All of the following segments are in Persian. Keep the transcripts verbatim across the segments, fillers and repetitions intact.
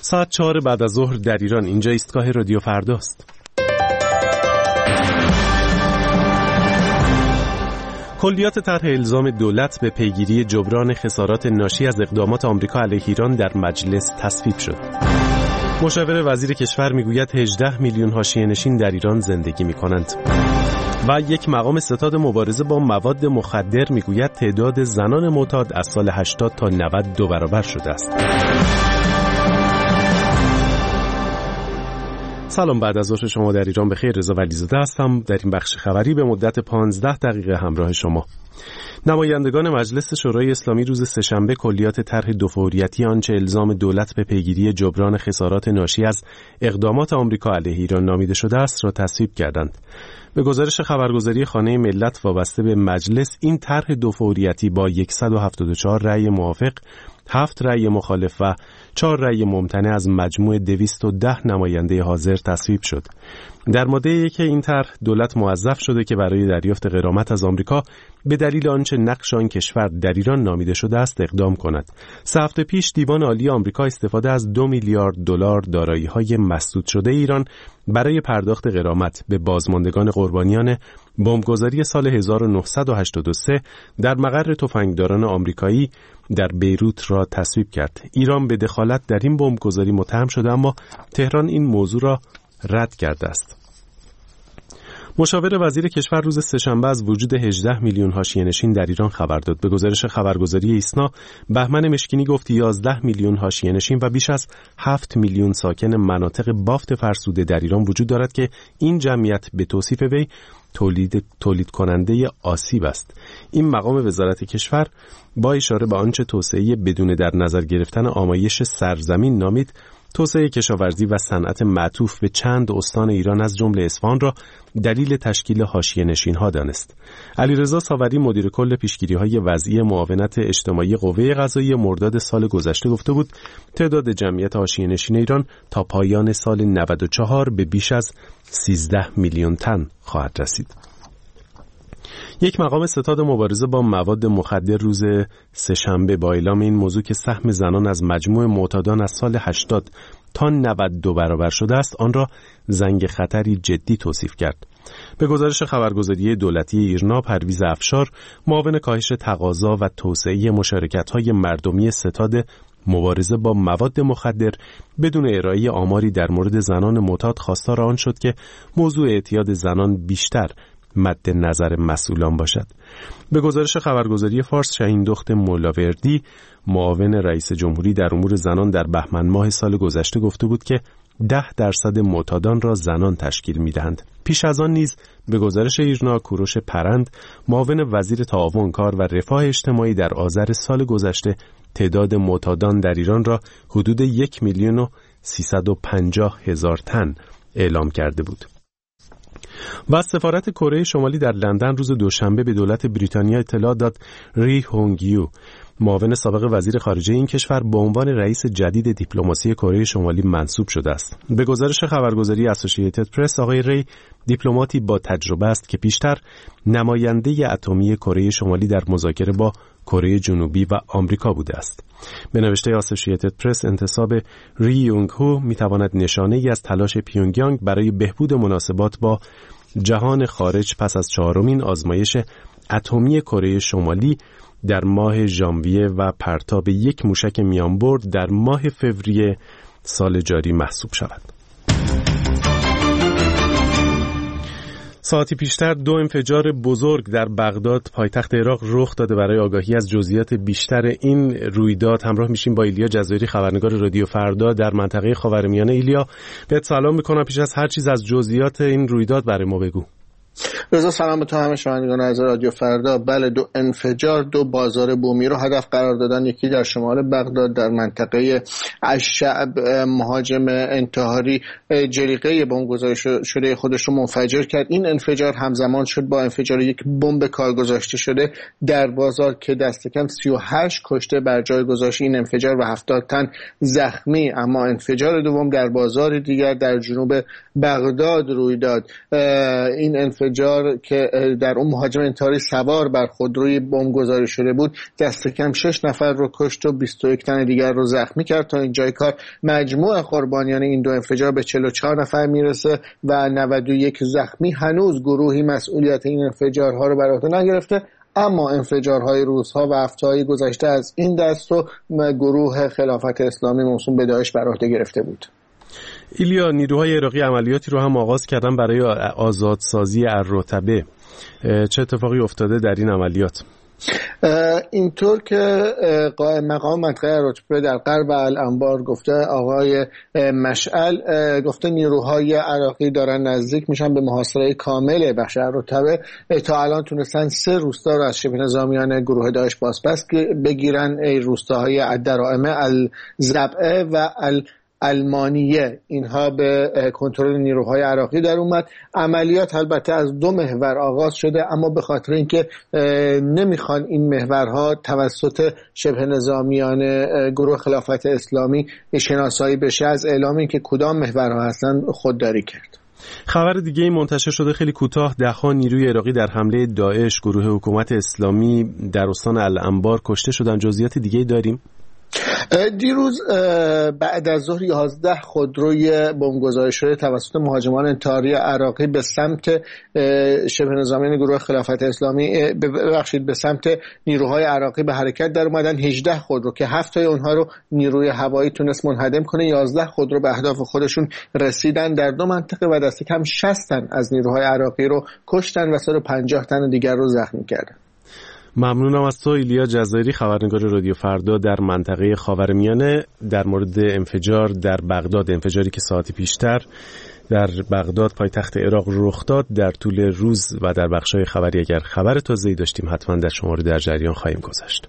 ساعت چهار بعد از ظهر در ایران. اینجا ایستگاه رادیو فرداست. کلیات طرح الزام دولت به پیگیری جبران خسارات ناشی از اقدامات آمریکا علیه ایران در مجلس تصویب شد. مشاور وزیر کشور میگوید هجده میلیون حاشیه‌نشین در ایران زندگی می‌کنند. و یک مقام ستاد مبارزه با مواد مخدر میگوید تعداد زنان معتاد از سال هشتاد تا نود دو برابر شده است. سلام، بعد از ظهر شما در ایران بخیر. رضا ولیزاده هستم. در این بخش خبری به مدت پانزده دقیقه همراه شما. نمایندگان مجلس شورای اسلامی روز سه‌شنبه کلیات طرح دوفوریتی آنچه الزام دولت به پیگیری جبران خسارات ناشی از اقدامات آمریکا علیه ایران نامیده شده است را تصویب کردند. به گزارش خبرگزاری خانه ملت وابسته به مجلس، این طرح دوفوریتی با صد و هفتاد و چهار رأی موافق، هفت رأی مخالف و چهار رأی ممتنع از مجموع دویست و ده نماینده حاضر تصویب شد. در ماده یک این طرح دولت موظف شده که برای دریافت غرامت از آمریکا به دلیل آنچه نقش آن کشور در ایران نامیده شده است اقدام کند. سه هفته پیش دیوان عالی آمریکا استفاده از دو میلیارد دلار دارایی‌های مسدود شده ایران برای پرداخت غرامت به بازماندگان قربانیان بمبگذاری سال هزار و نهصد و هشتاد و سه در مقر تفنگداران آمریکایی در بیروت را تصویب کرد. ایران به دخالت در این بمبگذاری متهم شده، اما تهران این موضوع را رد کرده است. مشاور وزیر کشور روز سه‌شنبه از وجود هجده میلیون حاشیه‌نشین در ایران خبر داد. به گزارش خبرگزاری ایسنا، بهمن مشکینی گفت یازده میلیون حاشیه‌نشین و بیش از هفت میلیون ساکن مناطق بافت فرسوده در ایران وجود دارد که این جمعیت به توصیف وی تولید تولید کننده آسیب است. این مقام وزارت کشور با اشاره به آنچه توسعه بدون در نظر گرفتن آمایش سرزمین نامید، توسعه کشاورزی و صنعت معطوف به چند استان ایران از جمله اصفهان را دلیل تشکیل حاشیه‌نشین‌ها دانست. علیرضا ساوری مدیر کل پیشگیری‌های وضعی معاونت اجتماعی قوه قضاییه مرداد سال گذشته گفته بود تعداد جمعیت حاشیه‌نشین ایران تا پایان سال نود و چهار به بیش از سیزده میلیون تن خواهد رسید. یک مقام ستاد مبارزه با مواد مخدر روز سه‌شنبه با اعلام این موضوع که سهم زنان از مجموع معتادان از سال هشتاد تا نود دو برابر شده است، آن را زنگ خطری جدی توصیف کرد. به گزارش خبرگزاری دولتی ایرنا، پرویز افشار معاون کاهش تقاضا و توسعه مشارکت‌های مردمی ستاد مبارزه با مواد مخدر بدون ارائه آماری در مورد زنان معتاد خواستار آن شد که موضوع اعتیاد زنان بیشتر مد نظر مسئولان باشد. به گزارش خبرگزاری فارس، شهیندخت مولاوردی معاون رئیس جمهوری در امور زنان در بهمن ماه سال گذشته گفته بود که ده درصد معتادان را زنان تشکیل می‌دهند. پیش از آن نیز به گزارش ایرنا، کوروش پرند معاون وزیر تعاون کار و رفاه اجتماعی در آذر سال گذشته تعداد معتادان در ایران را حدود یک میلیون و سیصد و پنجاه هزار تن اعلام کرده بود. و سفارت کره شمالی در لندن روز دوشنبه به دولت بریتانیا اطلاع داد ری هونگیو، معاون سابق وزیر خارجه این کشور، به عنوان رئیس جدید دیپلماسی کره شمالی منصوب شده است. به گزارش خبرگزاری اسوسییتد پرس، آقای ری دیپلماتی با تجربه است که پیشتر نماینده اتمی کره شمالی در مذاکره با کره جنوبی و آمریکا بوده است. به نوشته اسوسییتد پرس، انتصاب ری یونگ هو میتواند نشانه ای از تلاش پیونگیانگ برای بهبود مناسبات با جهان خارج پس از چهارمین آزمایش اتمی کره شمالی در ماه ژانویه و پرتاب یک موشک میانبرد در ماه فوریه سال جاری محسوب شود. ساعتی پیشتر دو انفجار بزرگ در بغداد پایتخت عراق رخ داده. برای آگاهی از جزئیات بیشتر این رویداد همراه میشیم با ایلیا جزایری، خبرنگار رادیو فردا در منطقه خاورمیانه. ایلیا، بهت سلام میکنم. پیش از هر چیز از جزئیات این رویداد برای ما بگو. رضا سلام به تو، همه شنوندگان از رادیو فردا. بله، دو انفجار دو بازار بومی رو هدف قرار دادن. یکی در شمال بغداد در منطقه الشعب، مهاجم انتحاری جلیقه بمبگذاری شده خودش رو منفجر کرد. این انفجار همزمان شد با انفجار یک بمب کارگذاشته شده در بازار که دست کم سی و هشت کشته بر جای گذاشت این انفجار و هفتاد تن زخمی. اما انفجار دوم در بازار دیگر در جنوب بغداد روی داد. این انفجار انفجار که در اون مهاجم انتحاری سوار بر خودروی بمب گذاری شده بود دست کم شش نفر رو کشت و بیست و یک تن دیگر رو زخمی کرد. تا اینجای کار مجموع قربانیان این دو انفجار به چهل و چهار نفر میرسه و نود و یک زخمی. هنوز گروهی مسئولیت این انفجارها رو بر عهده نگرفته، اما انفجارهای روزها و هفته‌های گذشته از این دست و گروه خلافت اسلامی موسوم به داعش بر عهده گرفته بود. ایلیا، نیروهای عراقی عملیاتی رو هم آغاز کردن برای آزادسازی الرطبه. چه اتفاقی افتاده در این عملیات؟ اینطور که قائم مقام منطقه الرطبه در غرب الانبار گفته، آقای مشعل گفته نیروهای عراقی دارن نزدیک میشن به محاصره کامل بخش الرطبه. تا الان تونستن سه روستا رو از شبه نظامیان گروه داعش بازپس بگیرن. ای روستاهای الدرائمه، الزبعه و ال المانیه. اینها به کنترل نیروهای عراقی در اومد. عملیات البته از دو محور آغاز شده، اما به خاطر اینکه نمیخوان این محورها توسط شبه نظامیان گروه خلافت اسلامی شناسایی بشه، از اعلام اینکه کدام محورها هستن خودداری کرد. خبر دیگه ای منتشر شده خیلی کوتاه، ده‌ها نیروی عراقی در حمله داعش گروه حکومت اسلامی در استان الانبار کشته شدن. جزئیات دیگه داریم؟ دیروز بعد از ظهر یازده خودروی بمبگذاری شده توسط مهاجمان انتحاری عراقی به سمت شبه نظامیان گروه خلافت اسلامی ببخشید به سمت نیروهای عراقی به حرکت در اومدن. هجده خودرو که هفت تای اونها رو نیروی هوایی تونست منهدم کنه، یازده خودرو به اهداف خودشون رسیدن در دو منطقه و دست کم شصت تن از نیروهای عراقی رو کشتن و صد و پنجاه تن دیگر رو زخمی کردن. ممنونم از تو ایلیا جزایری، خبرنگار رادیو فردا در منطقه خاورمیانه، در مورد انفجار در بغداد، انفجاری که ساعتی پیشتر در بغداد پایتخت عراق رخ داد در طول روز و در بخش‌های خبری. اگر خبر تازه‌ای داشتیم حتما در شما رو در جریان خواهیم گذاشت.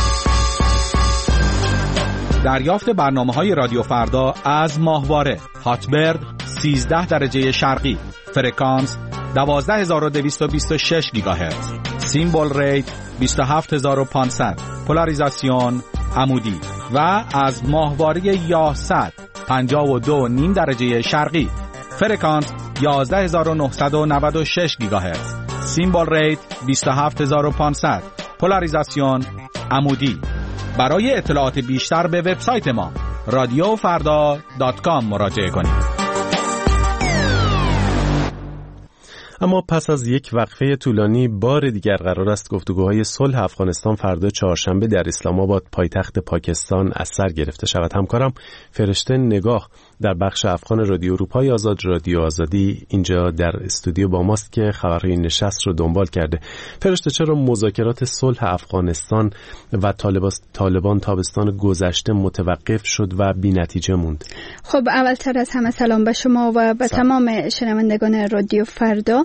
دریافت برنامه‌های رادیو فردا از ماهواره هاتبرد سیزده درجه شرقی، فرکانس دوازده هزار و دویست و بیست و شش گیگاهرتز، سیمبل ریت بیست و هفت هزار و پانصد، پولاریزاسیون عمودی و از ماهواره یاهصد پنجاه و دو و نیم درجه شرقی، فرکانس یازده هزار و نهصد و نود و شش گیگاهرتز، سیمبل ریت بیست و هفت هزار و پانصد، پولاریزاسیون عمودی. برای اطلاعات بیشتر به وبسایت ما رادیو فردا دات کام مراجعه کنید. اما پس از یک وقفه طولانی بار دیگر قرار است گفتگوهای صلح افغانستان فردا چهارشنبه در اسلام آباد پایتخت پاکستان از سر گرفته شود. همکارم فرشته نگاه در بخش افغان رادیو اروپای آزاد رادیو آزادی اینجا در استودیو با ماست که خبرهای نشست رو دنبال کرده. فرشته، چرا مذاکرات صلح افغانستان و طالبان تابستان گذشته متوقف شد و بی‌نتیجه موند؟ خب اولتر از همه سلام به شما و به تمام شنوندگان رادیو فردا.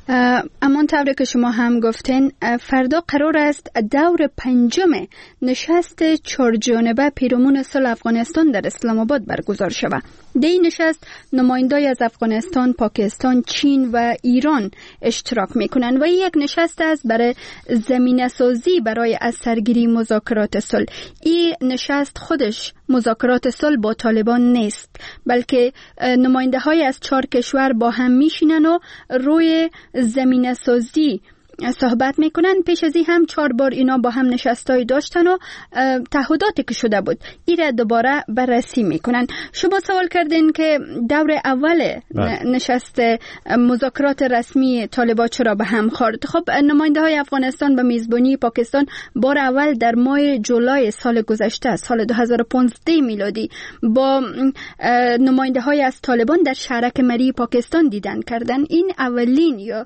اما طوری که شما هم گفتین، فردا قرار است دور پنجم نشست چهارجانبه پیرامون صلح افغانستان در اسلام آباد برگزار شود. در این نشست نمایندگان از افغانستان، پاکستان، چین و ایران اشتراک میکنند و یک نشست است برای زمینه سازی برای از سرگیری مذاکرات صلح. این نشست خودش مذاکرات صلح با طالبان نیست، بلکه نماینده های از چهار کشور با هم میشینن و روی زمینه سازی صحبت میکنن. پیش از این هم چهار بار اینا با هم نشستای داشتن و تعهداتی که شده بود این را دوباره بررسی میکنن. شما سوال کردین که دور اول نشست مذاکرات رسمی طالبان چرا به هم خورد. خب نماینده های افغانستان به میزبانی پاکستان بار اول در ماه جولای سال گذشته، سال دو هزار و پانزده میلادی، با نماینده های از طالبان در شهرک مری پاکستان دیدن کردن. این اولین یا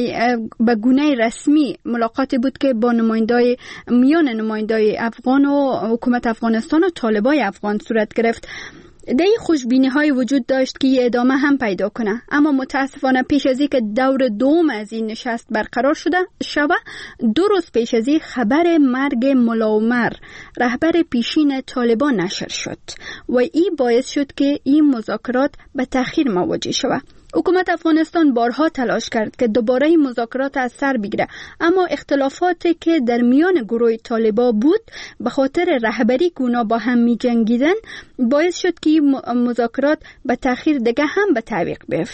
به گونه رسمی ملاقاتی بود که با نمایندای میان نمایندای افغان و حکومت افغانستان و طالبای افغان صورت گرفت. در این خوشبینی های وجود داشت که این ادامه هم پیدا کنه، اما متاسفانه پیش از این که دور دوم از این نشست برقرار شده شوه، دو روز پیش از این خبر مرگ ملا عمر رهبر پیشین طالبان نشر شد و این باعث شد که این مذاکرات به تأخیر مواجه شود. حکومت افغانستان بارها تلاش کرد که دوباره این مذاکرات از سر بگیره، اما اختلافاتی که در میان گروه طالبان بود به خاطر رهبری که اونا با هم می جنگیدن باعث شد که این مذاکرات به تأخیر دیگه هم به تعویق بیفته.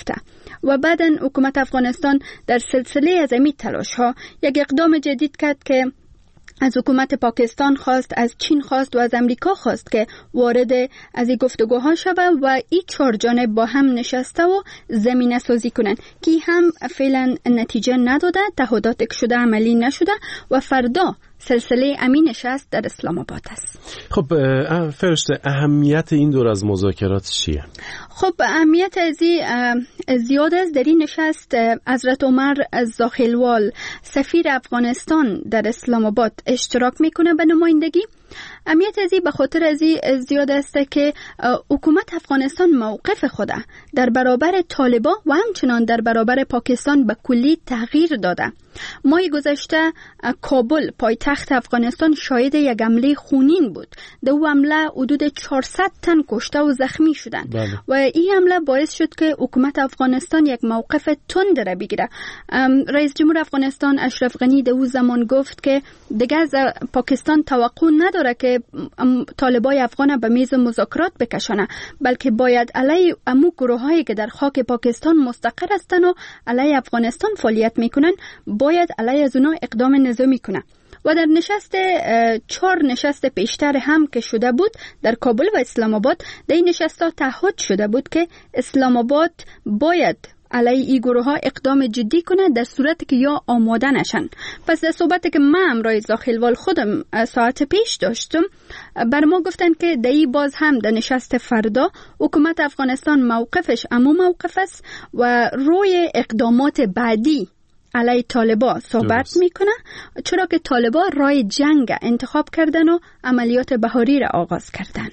و بعداً حکومت افغانستان در سلسله از این تلاش ها یک اقدام جدید کرد که از حکومت پاکستان خواست، از چین خواست و از امریکا خواست که وارد از این گفتگوها شوه و این چهار جانب با هم نشسته و زمینه سازی کنن که هم فعلا نتیجه نداده، تعهدات شده عملی نشده و فردا سلسله امین نشست در اسلام آباد است. خب فرشته، اهمیت این دور از مذاکرات چیه؟ خب اهمیت ازی زیاد است. در این نشست حضرت عمر زاخیلوال سفیر افغانستان در اسلام آباد اشتراک میکنه به نمایندگی. اهمیت ازی به خاطر ازی زیاد است که حکومت افغانستان موقف خود در برابر طالبان و همچنان در برابر پاکستان به کلی تغییر داده. ماه گذشته کابل پایتخت افغانستان شاهد یک حمله خونین بود. در او حمله حدود چهارصد تن کشته و زخمی شدند. بله. و این حمله باعث شد که حکومت افغانستان یک موقف تند را بگیره. رئیس جمهور افغانستان اشرف غنی در او زمان گفت که دیگه از پاکستان توقع نداره که طالبای افغان به میز مذاکرات بکشانه، بلکه باید علیه امو گروهایی که در خاک پاکستان مستقر هستند و علیه افغانستان فعالیت میکنن باید علیه از اونا اقدام نظامی کنه. و در نشست چهار نشست پیشتر هم که شده بود در کابل و اسلام آباد، در این نشست‌ها تعهد شده بود که اسلام آباد باید علیه این گروه ها اقدام جدی کنه در صورتی که یا آماده نشن. پس در صحبتی که من امروز زاخیلوال خودم ساعت پیش داشتم، بر ما گفتن که در این باز هم در نشست فردا حکومت افغانستان موقفش امو موقف است و روی اقدامات بعدی علیه طالبان صحبت میکنه، چرا که طالبان راه جنگ انتخاب کردن و عملیات بهاری را آغاز کردن.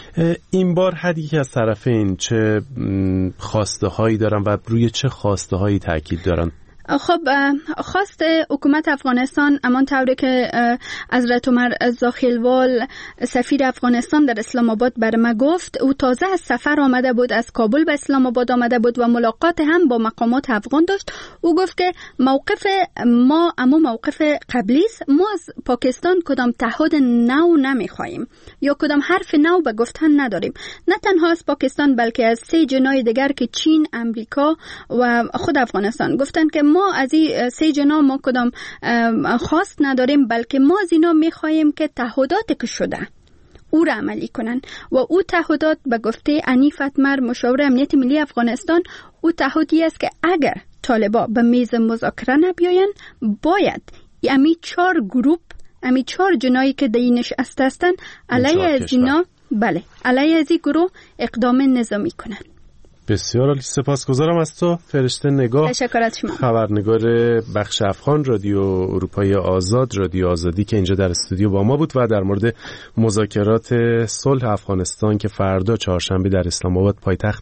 این بار هر یک از طرفین چه خواسته هایی دارن و روی چه خواسته هایی تاکید دارن؟ خب خواست حکومت افغانستان امان طوری که حضرت عمر زاخیلوال سفیر افغانستان در اسلام آباد بر ما گفت، او تازه از سفر آمده بود، از کابل به اسلام آباد آمده بود و ملاقات هم با مقامات افغان داشت. او گفت که موقف ما اما موقف قبلی است، ما از پاکستان کدام تعهد نو نمیخواهیم یا کدام حرف نو به گفتن نداریم. نه تنها از پاکستان بلکه از سه جناح دیگر که چین، امریکا و خود افغانستان گفتن که ما از این سه جناح ما کدام خواست نداریم، بلکه ما از اینا میخواییم که تعهدات که شده او را عملی کنن. و او تعهدات به گفته عنیف اتمر مشاور امنیت ملی افغانستان، او تعهدی است که اگر طالبان به میز مذاکره نبیاین باید امی چهار گروپ، امی چهار جناحی که در این نشست هستند علیه از اینا، بله علیه از این گروه اقدام نظامی کنن. بسیار عالی، سپاسگزارم از تو فرشته نگاه، تشکر از شما، خبرنگار بخش افغان رادیو اروپای آزاد، رادیو آزادی که اینجا در استودیو با ما بود و در مورد مذاکرات صلح افغانستان که فردا چهارشنبه در اسلام آباد پایتخت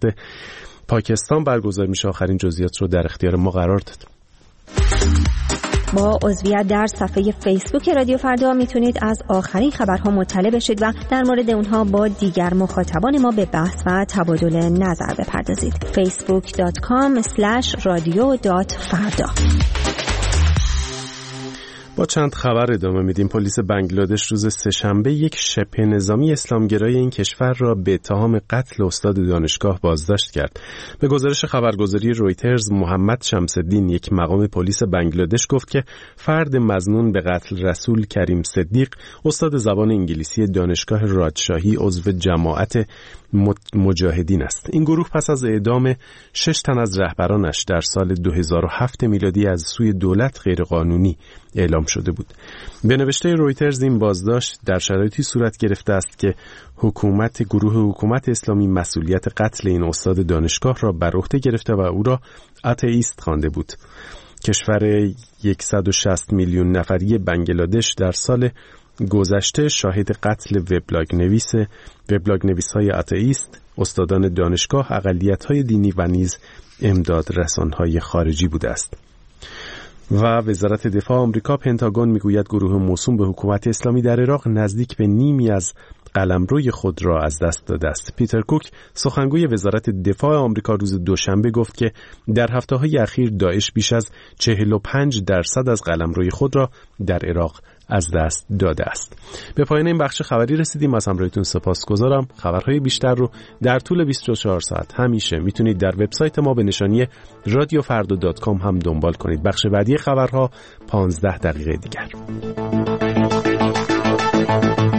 پاکستان برگزار میشه آخرین جزئیات رو در اختیار ما قرار داد. با عضویت در صفحه فیسبوک رادیو فردا میتونید از آخرین خبرها مطلع بشید و در مورد اونها با دیگر مخاطبان ما به بحث و تبادل نظر بپردازید. فیسبوک دات کام اسلش رادیو دات فردا. با چند خبر ادامه میدیم. پلیس بنگلادش روز سه‌شنبه یک شبه نظامی اسلامگرای این کشور را به اتهام قتل استاد دانشگاه بازداشت کرد. به گزارش خبرگزاری رویترز، محمد شمس‌الدین، یک مقام پلیس بنگلادش، گفت که فرد مظنون به قتل رسول کریم صدیق، استاد زبان انگلیسی دانشگاه راجشاهی، عضو جماعت مجاهدین است. این گروه پس از اعدام شش تن از رهبرانش در سال دو هزار و هفت میلادی از سوی دولت غیرقانونی اعلام شده بود. به نوشته رویترز این بازداشت در شرایطی صورت گرفته است که حکومت گروه حکومت اسلامی مسئولیت قتل این استاد دانشگاه را بر عهده گرفته و او را آتئیست خوانده بود. کشور صد و شصت میلیون نفری بنگلادش در سال گذشته شاهد قتل وبلاگ نویس وبلاگ نویس‌های آتئیست، استادان دانشگاه، اقلیت‌های دینی و نیز امداد رسان‌های خارجی بوده است. و وزارت دفاع آمریکا، پنتاگون، میگوید گروه موسوم به حکومت اسلامی در عراق نزدیک به نیمی از قلمروی خود را از دست داده است. پیتر کوک، سخنگوی وزارت دفاع آمریکا، روز دوشنبه گفت که در هفته‌های اخیر داعش بیش از چهل و پنج درصد از قلمروی خود را در عراق از دست داده است. به پایان این بخش خبری رسیدیم. از همراهیتون سپاسگزارم. خبرهای بیشتر رو در طول بیست و چهار ساعت همیشه میتونید در وبسایت ما به نشانی رادیو فردا دات کام هم دنبال کنید. بخش بعدی خبرها پانزده دقیقه دیگر.